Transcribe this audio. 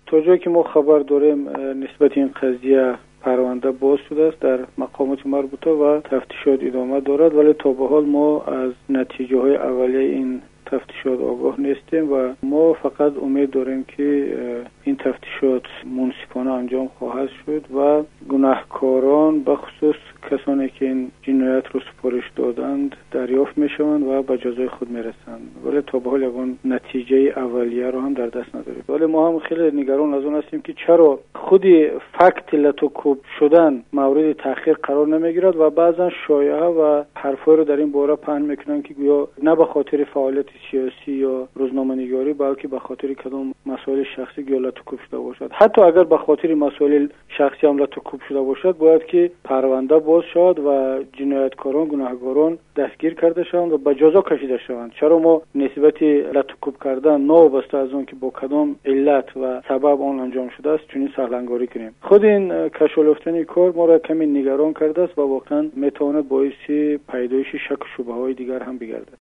تا جایی که ما خبر داریم نسبت این قضیه پرونده باز شده است در مقامات مربوطه و تفتیشات ادامه دارد، ولی تا به حال ما از نتیجه های اولیه این تفتیشات آگاه نیستیم و ما فقط امید داریم که این تفتیشات منصفانه انجام خواهد شد و گناهکاران به خصوص کسانی که این جنایت رو سپارش دادند دریافت میشوند و به جزای خود میرسند، ولی تا به حال یگان نتیجه اولیه رو هم در دست نداریم. ولی ما هم خیلی نگران از اون هستیم که چرا خودی فکت لتوکوب شدن مورد تأخیر قرار نمیگیرد و بعضا شایعه و حرفای رو در این باره پهن میکنن که گویا نه به خاطر فعالیت سیاسی یا روزنامه‌نگاری بلکه به خاطر کدام مسائل شخصی گویا لتوکوب شده باشد. حتی اگر به خاطر مسائل شخصی هم لتوکوب شده باشد باید که پرونده باز شود و جنایتکاران گناهکاران دستگیر کرده شوند و به جزا کشیده شوند. چرا ما نسبت لتوکوب کردن نوابسته از اون که با کدام علت و سبب آن انجام شده است چنین سرلنگاری کنیم؟ خود این کشالفتن کار ما را کمی نگران کرده است و واقعا میتواند باعث پیدایش شک و شبهه‌های دیگر هم بگردد.